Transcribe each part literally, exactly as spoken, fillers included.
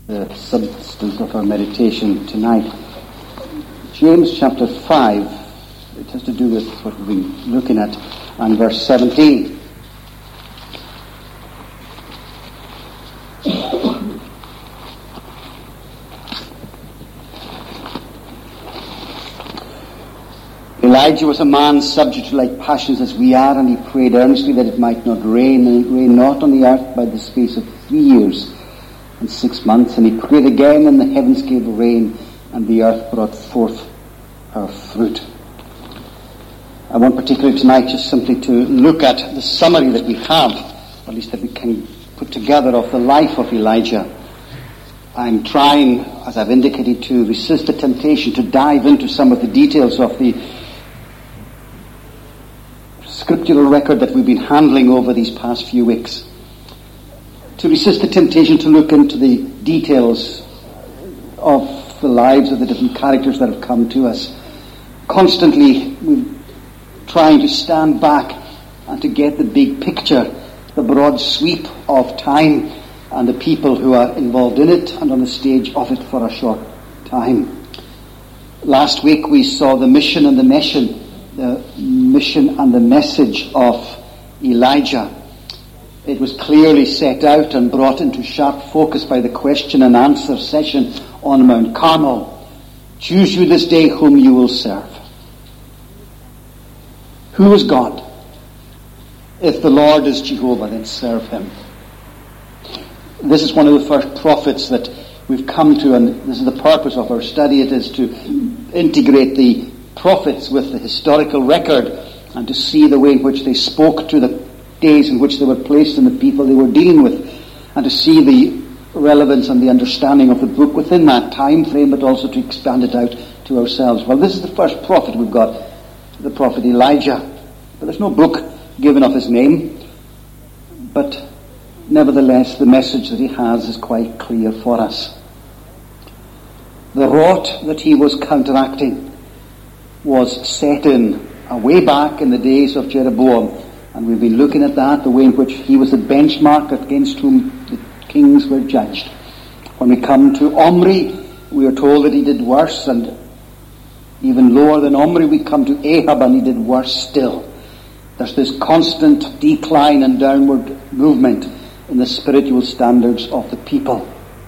The substance of our meditation tonight. James chapter five, it has to do with what we've been looking at, and verse seventeen. Elijah was a man subject to like passions as we are, and he prayed earnestly that it might not rain, and it rained not on the earth by the space of three years and six months, and he prayed again, and the heavens gave rain, and the earth brought forth her fruit. I want particularly tonight just simply to look at the summary that we have, or at least that we can put together, of the life of Elijah. I'm trying, as I've indicated, to resist the temptation to dive into some of the details of the scriptural record that we've been handling over these past few weeks. To resist the temptation to look into the details of the lives of the different characters that have come to us. Constantly we're trying to stand back and to get the big picture, the broad sweep of time and the people who are involved in it and on the stage of it for a short time. Last week we saw the mission and the mission, the mission and the message of Elijah. It was clearly set out and brought into sharp focus by the question and answer session on Mount Carmel. Choose you this day whom you will serve. Who is God? If the Lord is Jehovah, then serve him. This is one of the first prophets that we've come to, and this is the purpose of our study. It is to integrate the prophets with the historical record and to see the way in which they spoke to the days in which they were placed and the people they were dealing with, and to see the relevance and the understanding of the book within that time frame, but also to expand it out to ourselves. Well, this is the first prophet we've got, the prophet Elijah. But there's no book given of his name, but nevertheless the message that he has is quite clear for us. The rot that he was counteracting was set in uh, way back in the days of Jeroboam. And we've been looking at that, the way in which he was the benchmark against whom the kings were judged. When we come to Omri, we are told that he did worse, and even lower than Omri we come to Ahab, and he did worse still. There's this constant decline and downward movement in the spiritual standards of the people.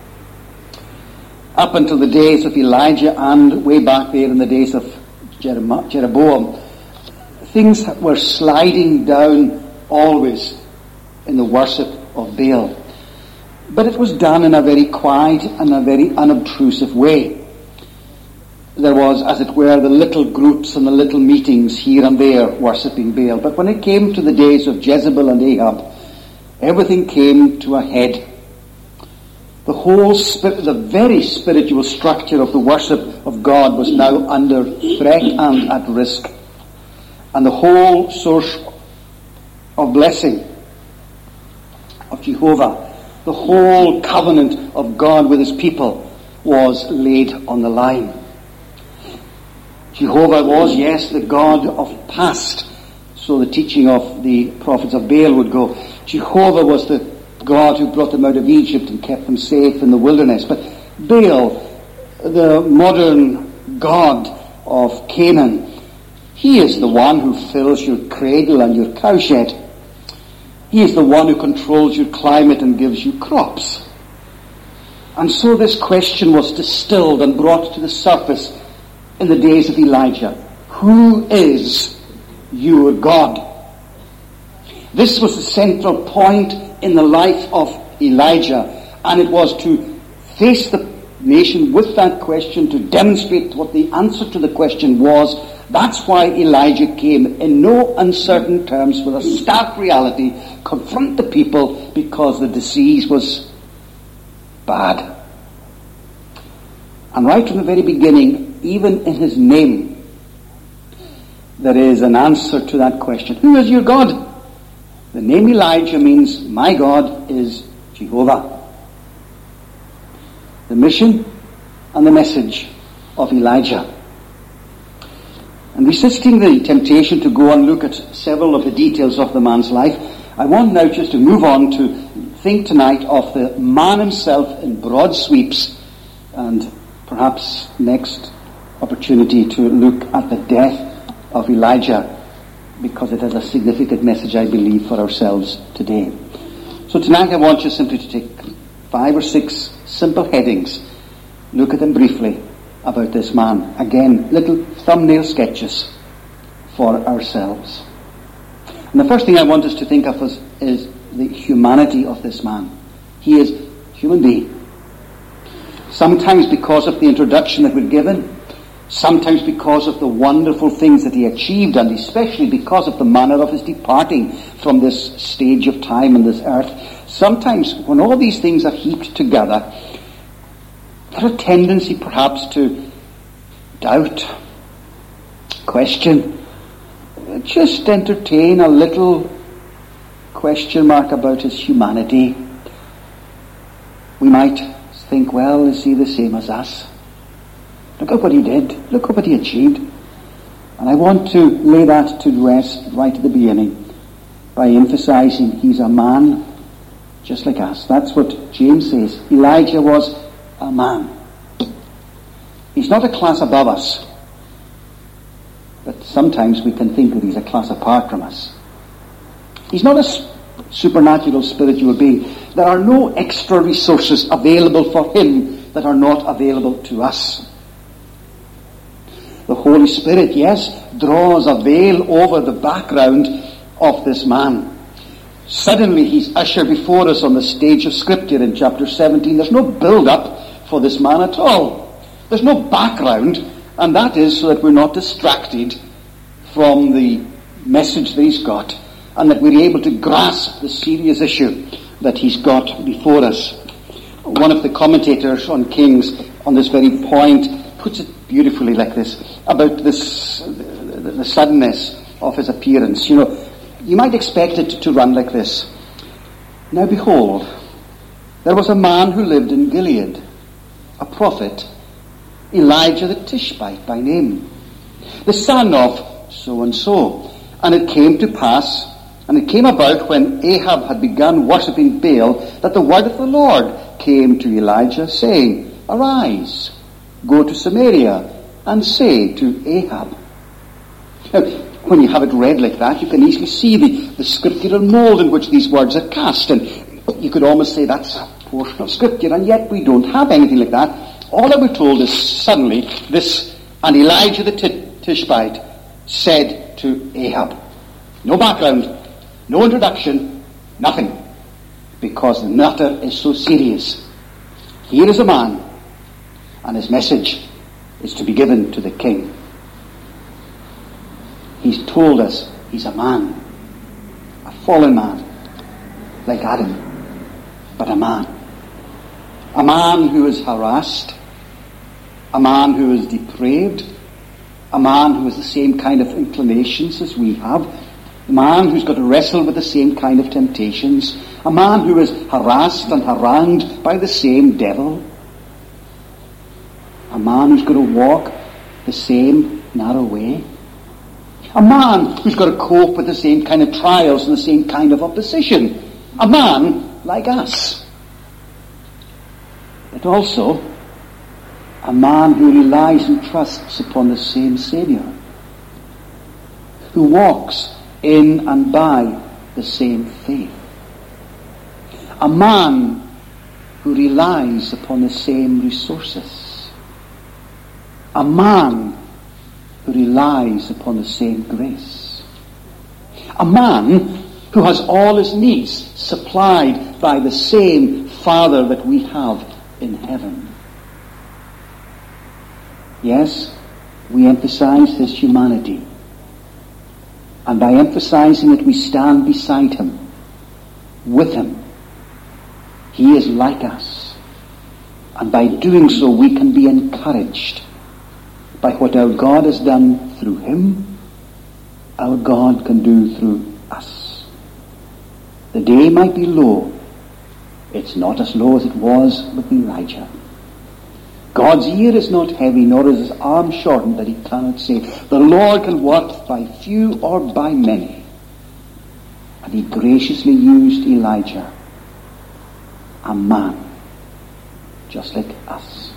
Up until the days of Elijah and way back there in the days of Jeroboam, things were sliding down always in the worship of Baal. But it was done in a very quiet and a very unobtrusive way. There was, as it were, the little groups and the little meetings here and there worshipping Baal. But when it came to the days of Jezebel and Ahab, everything came to a head. The whole spirit, the very spiritual structure of the worship of God was now under threat and at risk. And the whole source of blessing of Jehovah, the whole covenant of God with his people, was laid on the line. Jehovah was, yes, the God of past, so the teaching of the prophets of Baal would go. Jehovah was the God who brought them out of Egypt and kept them safe in the wilderness. But Baal, the modern God of Canaan, he is the one who fills your cradle and your cowshed. He is the one who controls your climate and gives you crops. And so this question was distilled and brought to the surface in the days of Elijah. Who is your God? This was the central point in the life of Elijah, and it was to face the nation with that question, to demonstrate what the answer to the question was. That's why Elijah came in no uncertain terms with a stark reality, confront the people, because the disease was bad. And right from the very beginning, even in his name, there is an answer to that question. Who is your God? The name Elijah means, my God is Jehovah. The mission and the message of Elijah. And resisting the temptation to go and look at several of the details of the man's life, I want now just to move on to think tonight of the man himself in broad sweeps, and perhaps next opportunity to look at the death of Elijah, because it has a significant message, I believe, for ourselves today. So tonight I want you simply to take five or six simple headings, look at them briefly about this man. Again, little thumbnail sketches for ourselves. And the first thing I want us to think of is, is the humanity of this man. He is a human being. Sometimes because of the introduction that we're given, sometimes because of the wonderful things that he achieved, and especially because of the manner of his departing from this stage of time on this earth. Sometimes when all these things are heaped together, there's a tendency perhaps to doubt, question, just entertain a little question mark about his humanity. We might think, well, is he the same as us? Look at what he did. Look at what he achieved. And I want to lay that to rest right at the beginning by emphasizing he's a man just like us. That's what James says. Elijah was a man. He's not a class above us, but sometimes we can think that he's a class apart from us. He's not a supernatural spiritual being. There are no extra resources available for him that are not available to us. The Holy Spirit, yes, draws a veil over the background of this man. Suddenly he's ushered before us on the stage of Scripture in chapter seventeen. There's no build-up for this man at all. There's no background, and that is so that we're not distracted from the message that he's got, and that we're able to grasp the serious issue that he's got before us. One of the commentators on Kings on this very point puts it beautifully like this, about this, the, the suddenness of his appearance. You know, you might expect it to run like this. Now behold, there was a man who lived in Gilead, a prophet, Elijah the Tishbite by name, the son of so-and-so. And it came to pass, and it came about when Ahab had begun worshipping Baal, that the word of the Lord came to Elijah, saying, Arise, go to Samaria, and say to Ahab. Now, when you have it read like that, you can easily see the, the scriptural mold in which these words are cast, and you could almost say that's a portion of Scripture, and yet we don't have anything like that. All that we're told is suddenly this, and Elijah the Tishbite said to Ahab. No background, no introduction, nothing, because the matter is so serious. Here is a man, and his message is to be given to the king. He's told us he's a man, a fallen man, like Adam, but a man. A man who is harassed, a man who is depraved, a man who has the same kind of inclinations as we have, a man who's got to wrestle with the same kind of temptations, a man who is harassed and harangued by the same devil, a man who's got to walk the same narrow way, a man who's got to cope with the same kind of trials and the same kind of opposition, a man like us, but also a man who relies and trusts upon the same Saviour, who walks in and by the same faith, a man who relies upon the same resources, a man who relies upon the same grace, a man who has all his needs supplied by the same Father that we have in heaven. Yes, we emphasize his humanity, and by emphasizing it we stand beside him, with him. He is like us, and by doing so we can be encouraged by what our God has done through him, our God can do through us. The day might be low. It's not as low as it was with Elijah. God's ear is not heavy, nor is his arm shortened that he cannot save. The Lord can work by few or by many. And he graciously used Elijah, a man, just like us.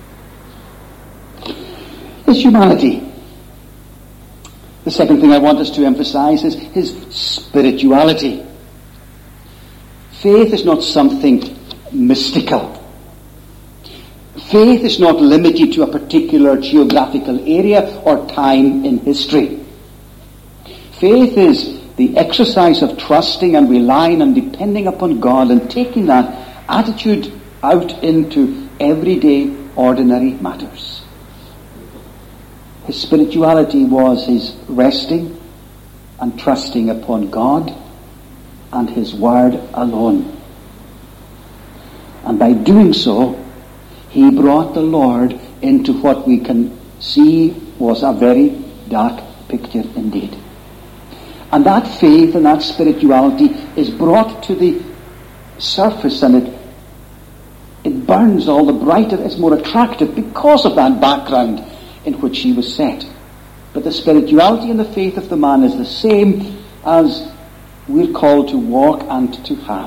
His humanity. The second thing I want us to emphasize is his spirituality. Faith is not something mystical. Faith is not limited to a particular geographical area or time in history. Faith is the exercise of trusting and relying and depending upon God and taking that attitude out into everyday, ordinary matters. His spirituality was his resting and trusting upon God and his word alone. And by doing so, he brought the Lord into what we can see was a very dark picture indeed. And that faith and that spirituality is brought to the surface, and it it burns all the brighter, it's more attractive because of that background in which he was set. But the spirituality and the faith of the man is the same as we're called to walk and to have.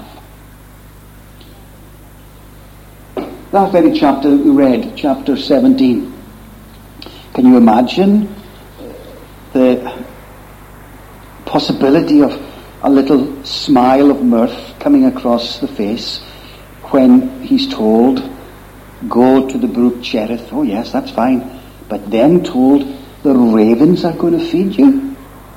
That very chapter that we read, chapter seventeen, can you imagine the possibility of a little smile of mirth coming across the face when he's told, go to the brook Cherith? Oh yes, that's fine. But then told, the ravens are going to feed you?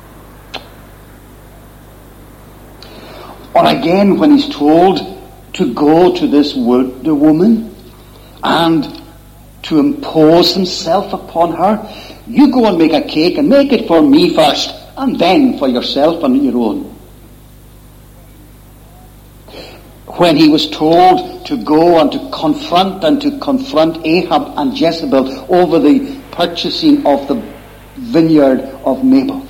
Or again, when he's told to go to this the woman and to impose himself upon her, you go and make a cake and make it for me first, and then for yourself and your own. When he was told to go and to confront and to confront Ahab and Jezebel over the purchasing of the vineyard of Naboth.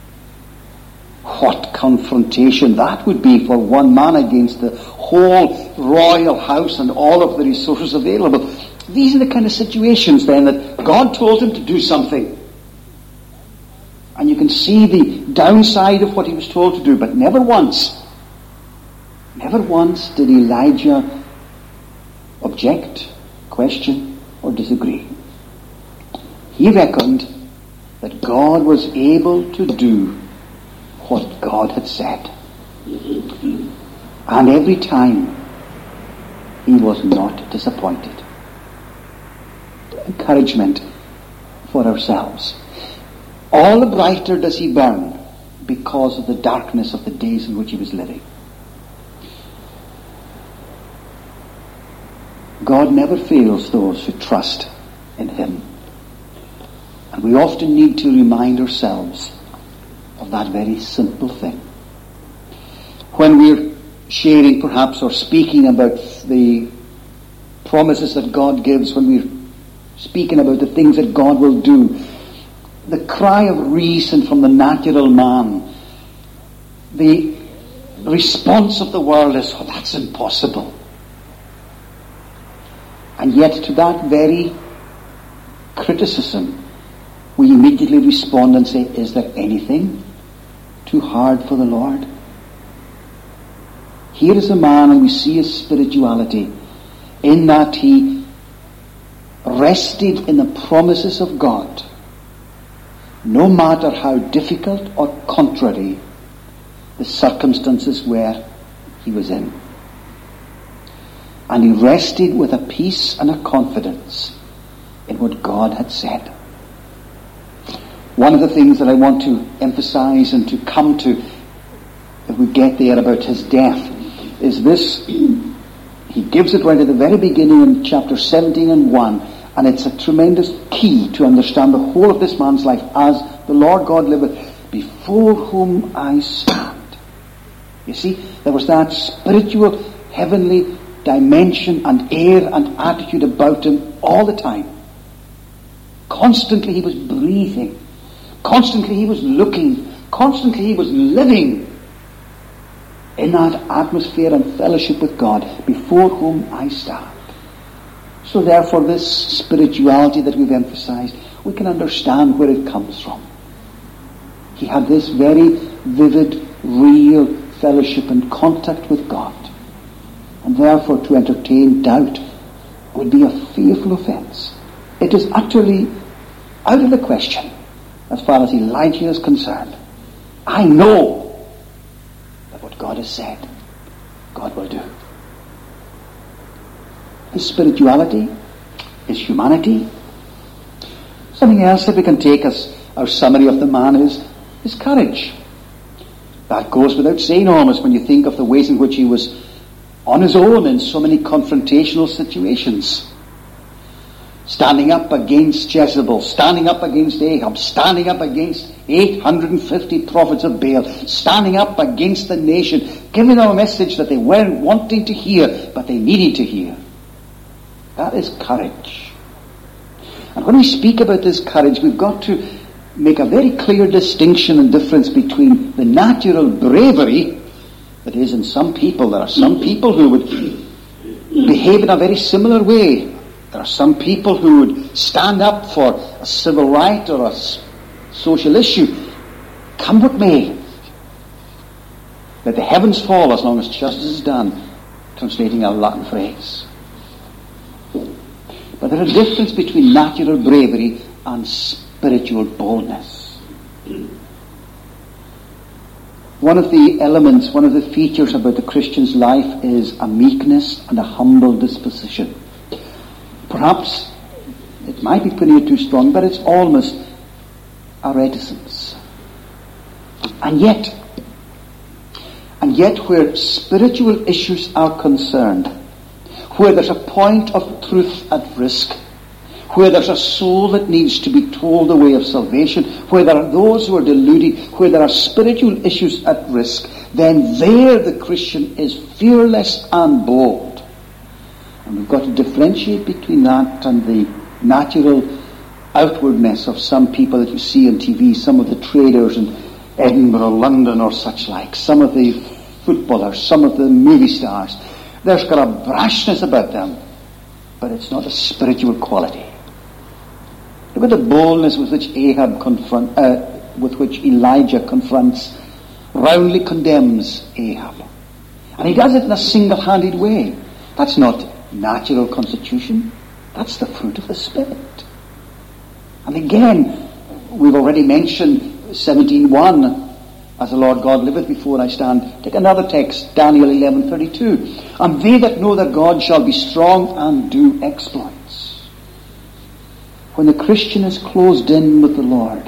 What confrontation that would be for one man against the whole royal house and all of the resources available. These are the kind of situations then that God told him to do something. And you can see the downside of what he was told to do, but never once, never once did Elijah object, question, or disagree. He reckoned that God was able to do what God had said. And every time he was not disappointed. Encouragement for ourselves. All the brighter does he burn because of the darkness of the days in which he was living. God never fails those who trust in him. And we often need to remind ourselves of that very simple thing. When we're sharing perhaps or speaking about the promises that God gives, when we're speaking about the things that God will do, the cry of reason from the natural man, the response of the world is, oh, that's impossible. And yet to that very criticism, we immediately respond and say, is there anything too hard for the Lord? Here is a man, and we see his spirituality in that he rested in the promises of God, no matter how difficult or contrary the circumstances were he was in. And he rested with a peace and a confidence in what God had said. One of the things that I want to emphasize and to come to, if we get there, about his death, is this. He gives it right at the very beginning in chapter seventeen and one, and it's a tremendous key to understand the whole of this man's life. As the Lord God liveth, before whom I stand. You see, there was that spiritual, heavenly dimension and air and attitude about him all the time. Constantly he was breathing. Constantly he was looking. Constantly he was living in that atmosphere and fellowship with God, before whom I stand. So therefore this spirituality that we've emphasized, we can understand where it comes from. He had this very vivid, real fellowship and contact with God. And therefore to entertain doubt would be a fearful offence. It is utterly out of the question as far as Elijah is concerned. I know that what God has said, God will do. His spirituality, his humanity. Something else that we can take as our summary of the man is his courage. That goes without saying almost when you think of the ways in which he was on his own in so many confrontational situations. Standing up against Jezebel, standing up against Ahab, standing up against eight hundred fifty prophets of Baal, standing up against the nation, giving them a message that they weren't wanting to hear, but they needed to hear. That is courage. And when we speak about this courage, we've got to make a very clear distinction and difference between the natural bravery that is in some people. There are some people who would behave in a very similar way. There are some people who would stand up for a civil right or a social issue. Come what may. Let the heavens fall as long as justice is done, translating a Latin phrase. But there is a difference between natural bravery and spiritual boldness. One of the elements, one of the features about the Christian's life is a meekness and a humble disposition. Perhaps it might be putting it too strong, but it's almost a reticence. And yet, and yet where spiritual issues are concerned, where there's a point of truth at risk, where there's a soul that needs to be told the way of salvation, where there are those who are deluded, where there are spiritual issues at risk, then there the Christian is fearless and bold. And we've got to differentiate between that and the natural outwardness of some people that you see on T V, some of the traders in Edinburgh, London or such like, some of the footballers, some of the movie stars. There's got a brashness about them, but it's not a spiritual quality. Look at the boldness with which Ahab confront, uh, with which Elijah confronts, roundly condemns Ahab. And he does it in a single-handed way. That's not natural constitution. That's the fruit of the Spirit. And again, we've already mentioned seventeen one, as the Lord God liveth before I stand. Take another text, Daniel eleven thirty-two. And they that know their God shall be strong and do exploits. When the Christian is closed in with the Lord,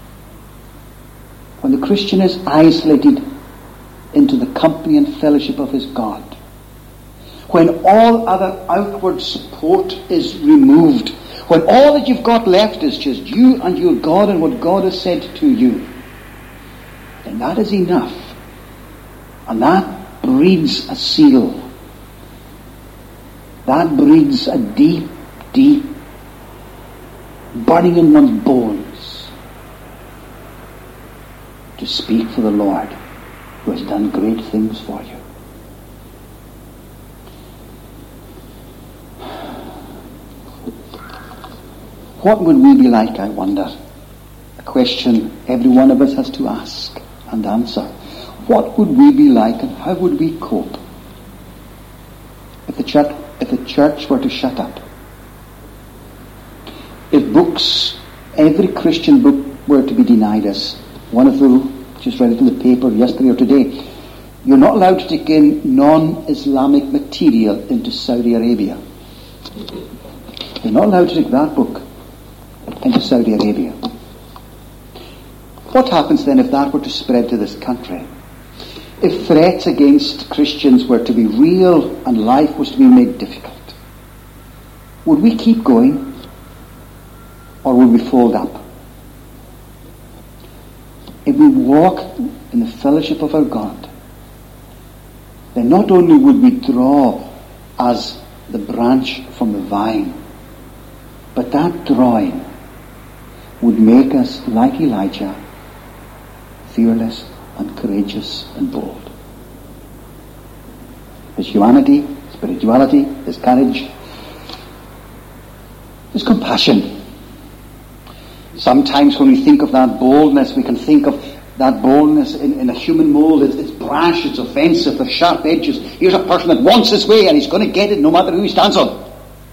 when the Christian is isolated into the company and fellowship of his God, when all other outward support is removed, when all that you've got left is just you and your God and what God has said to you, then that is enough. And that breeds a seal. That breeds a deep, deep burning in one's bones to speak for the Lord who has done great things for you. What would we be like, I wonder? A question every one of us has to ask and answer. What would we be like and how would we cope if the church, if the church were to shut up? If books, every Christian book were to be denied us. One of the, just read it in the paper yesterday or today, you're not allowed to take in non-Islamic material into Saudi Arabia. You're not allowed to take that book into Saudi Arabia. What happens then if that were to spread to this country? If threats against Christians were to be real and life was to be made difficult, would we keep going or would we fold up? If we walk in the fellowship of our God, then not only would we draw as the branch from the vine, but that drawing would make us, like Elijah, fearless and courageous and bold. His humanity, spirituality, his courage, his compassion. Sometimes when we think of that boldness, we can think of That boldness in, in a human mold, it's, it's brash, it's offensive, with sharp edges. Here's a person that wants his way and he's going to get it no matter who he stands on.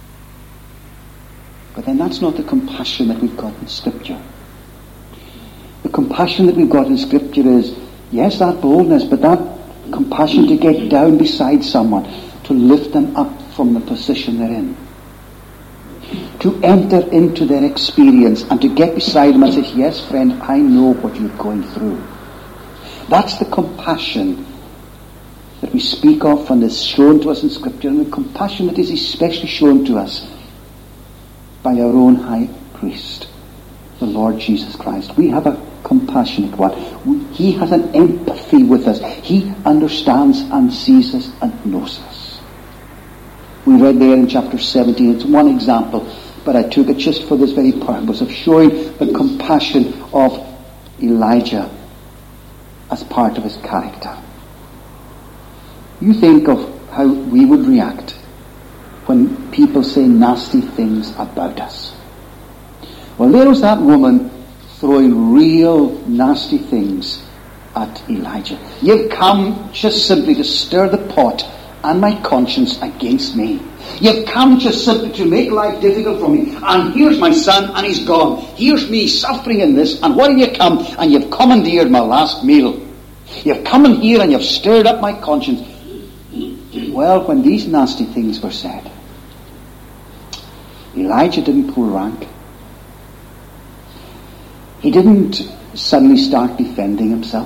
But then that's not the compassion that we've got in Scripture. The compassion that we've got in Scripture is, yes, that boldness, but that compassion to get down beside someone, to lift them up from the position they're in. To enter into their experience and to get beside them and say, yes, friend, I know what you're going through. That's the compassion that we speak of and is shown to us in Scripture, and the compassion that is especially shown to us by our own high priest, the Lord Jesus Christ. We have a compassionate one. He has an empathy with us. He understands and sees us and knows us. We read there in chapter seventeen, it's one example, but I took it just for this very purpose of showing the compassion of Elijah as part of his character. You think of how we would react when people say nasty things about us. Well, there was that woman throwing real nasty things at Elijah. You've come just simply to stir the pot and my conscience against me. You've come just simply to make life difficult for me. And here's my son and he's gone. Here's me suffering in this. And what have you come? And you've commandeered my last meal. You've come in here and you've stirred up my conscience. Well, when these nasty things were said, Elijah didn't pull rank. He didn't suddenly start defending himself.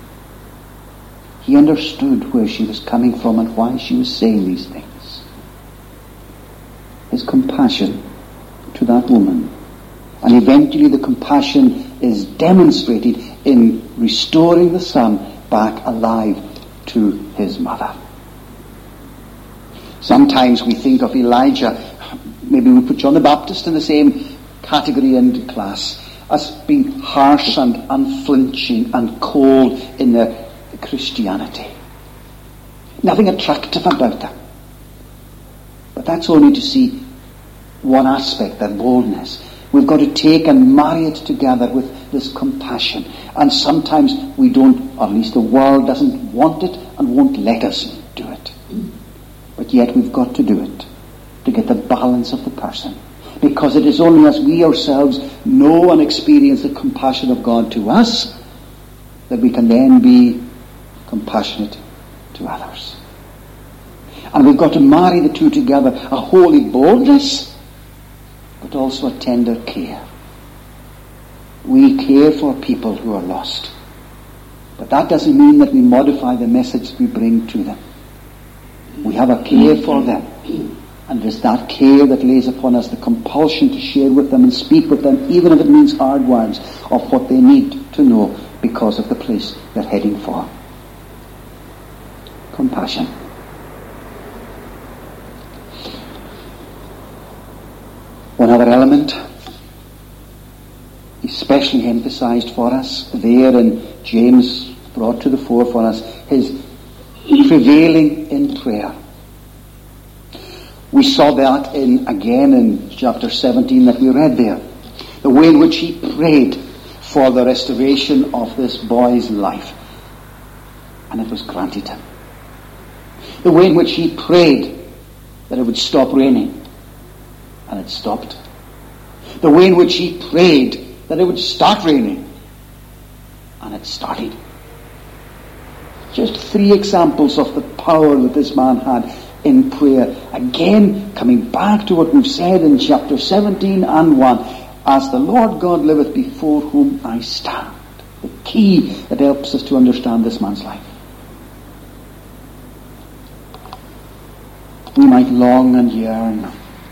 He understood where she was coming from and why she was saying these things. His compassion to that woman. And eventually the compassion is demonstrated in restoring the son back alive to his mother. Sometimes we think of Elijah, maybe we put John the Baptist in the same category and class, as being harsh and unflinching and cold in their Christianity. Nothing attractive about them. But that's only to see one aspect, that boldness. We've got to take and marry it together with this compassion. And sometimes we don't, or at least the world doesn't want it and won't let us do it. But yet we've got to do it to get the balance of the person. Because it is only as we ourselves know and experience the compassion of God to us that we can then be compassionate to others. And we've got to marry the two together, a holy boldness, but also a tender care. We care for people who are lost. But that doesn't mean that we modify the message we bring to them. We have a care for them. And it is that care that lays upon us the compulsion to share with them and speak with them, even if it means hard words, of what they need to know because of the place they're heading for. Compassion. One other element, especially emphasized for us there, and James brought to the fore for us, his prevailing in prayer. We saw that in again in chapter seventeen that we read there. The way in which he prayed for the restoration of this boy's life. And it was granted him. The way in which he prayed that it would stop raining. And it stopped. The way in which he prayed that it would start raining. And it started. Just three examples of the power that this man had in prayer. Again, coming back to what we've said in chapter seventeen and one. As the Lord God liveth before whom I stand. The key that helps us to understand this man's life. We might long and yearn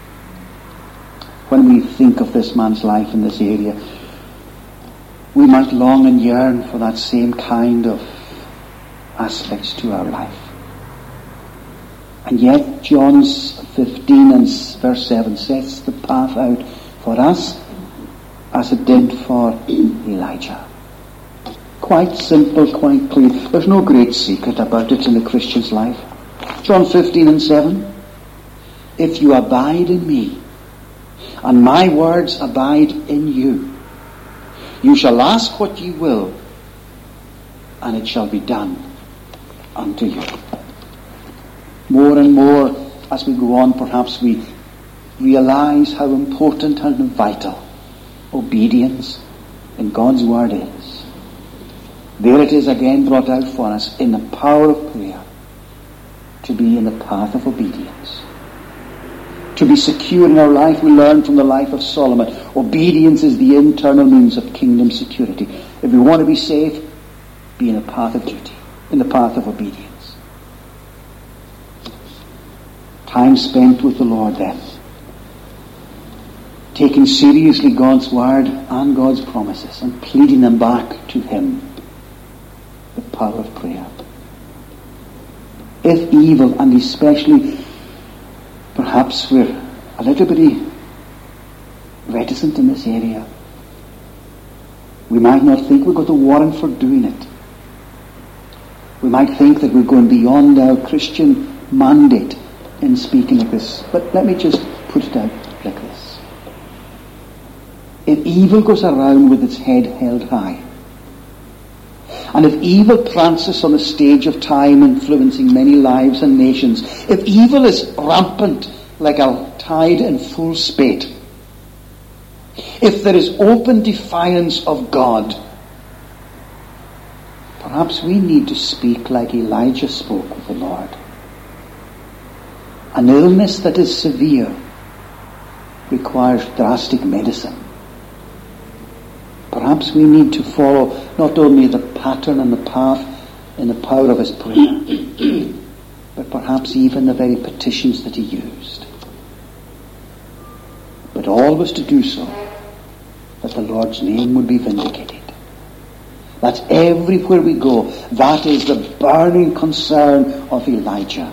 when we think of this man's life in this area. We might long and yearn for that same kind of aspects to our life. And yet John fifteen and verse seven sets the path out for us as it did for Elijah. Quite simple, quite clear. There's no great secret about it in the Christian's life. John fifteen and seven. If you abide in me, and my words abide in you, you shall ask what you will, and it shall be done unto you. More and more, as we go on, perhaps we realize how important and vital obedience in God's Word is. There it is again brought out for us in the power of prayer, to be in the path of obedience. To be secure in our life, we learn from the life of Solomon. Obedience is the internal means of kingdom security. If we want to be safe, be in the path of duty, in the path of obedience. Time spent with the Lord then. Taking seriously God's Word and God's promises and pleading them back to Him. The power of prayer. If evil, and especially perhaps we're a little bit reticent in this area, we might not think we've got a warrant for doing it. We might think that we're going beyond our Christian mandate in speaking like this. But let me just put it out like this. If evil goes around with its head held high, and if evil prances on the stage of time, influencing many lives and nations, if evil is rampant like a tide in full spate, if there is open defiance of God, perhaps we need to speak like Elijah spoke with the Lord. An illness that is severe requires drastic medicine. Perhaps we need to follow not only the pattern and the path in the power of his prayer, but perhaps even the very petitions that he used. But always to do so that the Lord's name would be vindicated. That's everywhere we go. That is the burning concern of Elijah.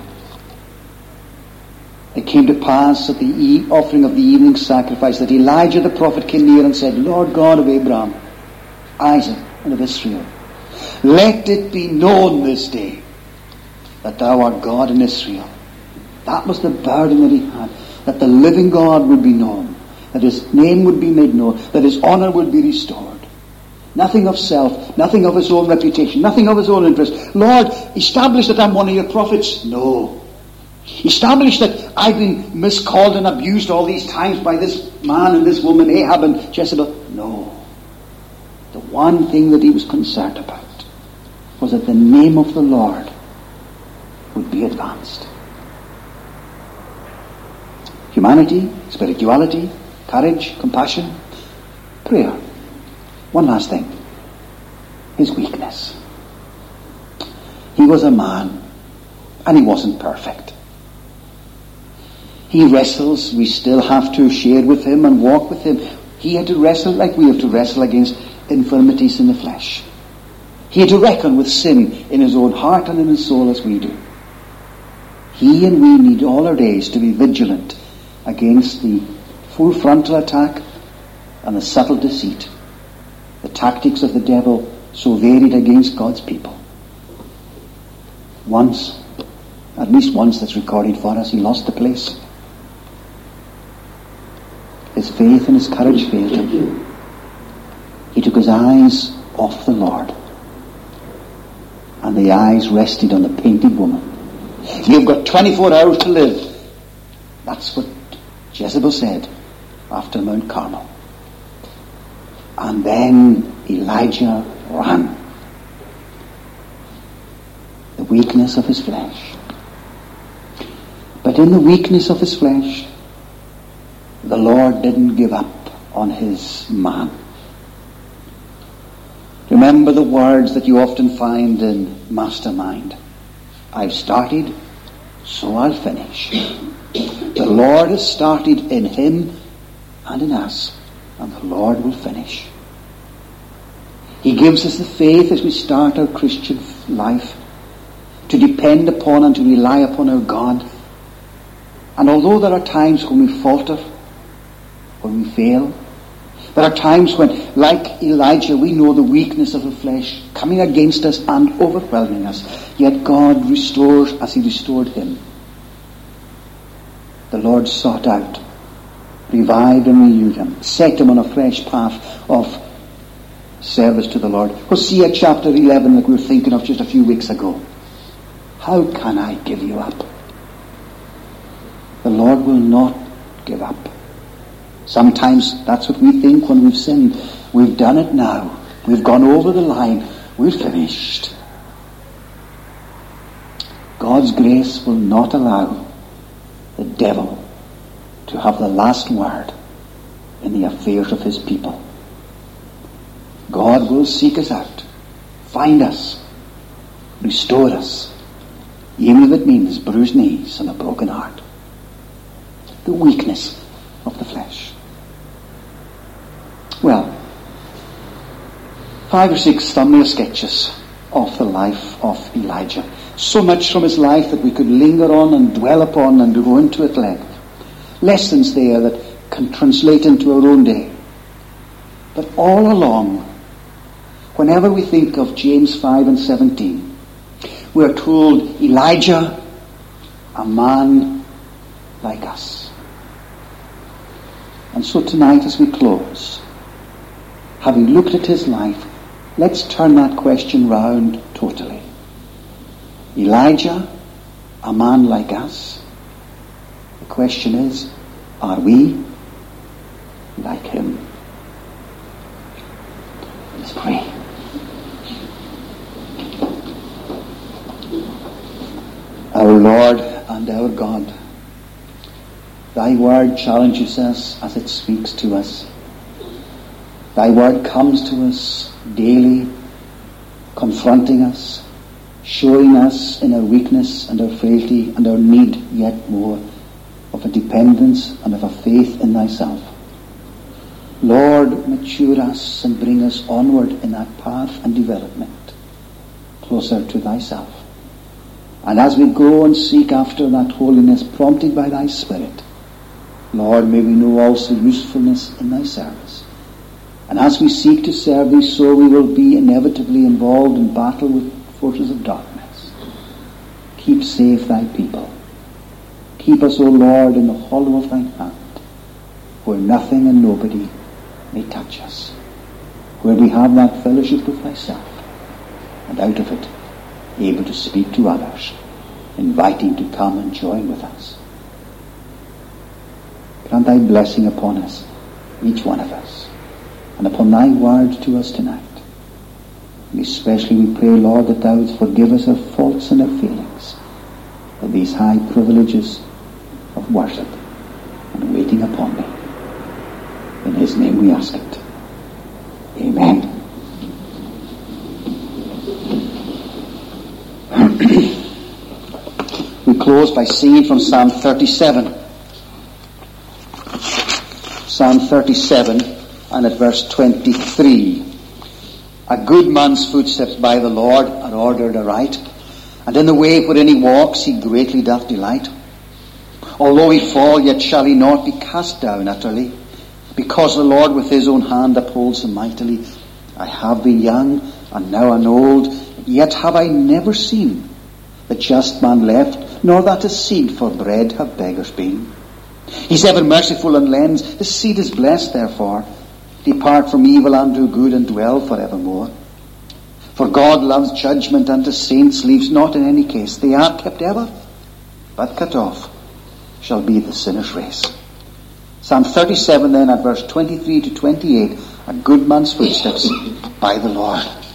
It came to pass at the e- offering of the evening sacrifice that Elijah the prophet came near and said, Lord God of Abraham, Isaac, and of Israel, let it be known this day that thou art God in Israel. That was the burden that he had, that the living God would be known, that his name would be made known, that his honor would be restored. Nothing of self, nothing of his own reputation, nothing of his own interest. Lord, establish that I'm one of your prophets. No. Establish that I've been miscalled and abused all these times by this man and this woman, Ahab and Jezebel. No. The one thing that he was concerned about was that the name of the Lord would be advanced. Humanity, spirituality, courage, compassion, prayer. One last thing. His weakness. He was a man, and he wasn't perfect. He wrestles. We still have to share with him and walk with him. He had to wrestle like we have to wrestle against infirmities in the flesh. He had to reckon with sin in his own heart and in his soul as we do. He and we need all our days to be vigilant against the full frontal attack and the subtle deceit, the tactics of the devil so varied against God's people. Once, at least once that's recorded for us, he lost the place. His faith and his courage failed him. He took his eyes off the Lord, and the eyes rested on the painted woman. You've got twenty-four hours to live. That's what Jezebel said after Mount Carmel. And then Elijah ran. The weakness of his flesh. But in the weakness of his flesh, the Lord didn't give up on his man. Remember the words that you often find in Mastermind. I've started, so I'll finish. The Lord has started in him and in us, and the Lord will finish. He gives us the faith as we start our Christian life to depend upon and to rely upon our God. And although there are times when we falter, when we fail, there are times when, like Elijah, we know the weakness of the flesh coming against us and overwhelming us, yet God restores as he restored him. The Lord sought out, revived and renewed him, set him on a fresh path of service to the Lord. Hosea chapter eleven, like we were thinking of just a few weeks ago. How can I give you up? The Lord will not give up. Sometimes that's what we think when we've sinned. We've done it now. We've gone over the line. We're finished. God's grace will not allow the devil to have the last word in the affairs of his people. God will seek us out, find us, restore us, even if it means bruised knees and a broken heart. The weakness of the flesh. Well, five or six thumbnail sketches of the life of Elijah. So much from his life that we could linger on and dwell upon and go into at length. Lessons there that can translate into our own day. But all along, whenever we think of James five and seventeen, we are told Elijah, a man like us. And so tonight as we close, having looked at his life, let's turn that question round totally. Elijah, a man like us. The question is, are we like him? Let's pray. Our Lord and our God, thy word challenges us as it speaks to us. Thy word comes to us daily, confronting us, showing us in our weakness and our frailty and our need yet more of a dependence and of a faith in thyself. Lord, mature us and bring us onward in that path and development, closer to thyself. And as we go and seek after that holiness prompted by thy Spirit, Lord, may we know also usefulness in thy service. And as we seek to serve thee, so we will be inevitably involved in battle with forces of darkness. Keep safe thy people. Keep us, O Lord, in the hollow of thine hand, where nothing and nobody may touch us, where we have that fellowship with thyself, and out of it, able to speak to others, inviting to come and join with us. Grant thy blessing upon us, each one of us, and upon thy word to us tonight. And especially we pray, Lord, that thou wouldst forgive us our faults and our failings of these high privileges of worship and waiting upon thee. In his name we ask it. Amen. We close by singing from Psalm thirty-seven. Psalm thirty-seven and at verse twenty-three. A good man's footsteps by the Lord are ordered aright, and in the way wherein he walks he greatly doth delight. Although he fall, yet shall he not be cast down utterly, because the Lord with his own hand upholds him mightily. I have been young, and now am old, yet have I never seen the just man left, nor that his seed for bread have beggars been. He's ever merciful and lends, his seed is blessed therefore. Depart from evil and do good, and dwell forevermore. For God loves judgment unto saints, leaves not in any case. They are kept ever, but cut off shall be the sinner's race. Psalm thirty-seven then at verse twenty-three to twenty-eight, a good man's footsteps by the Lord.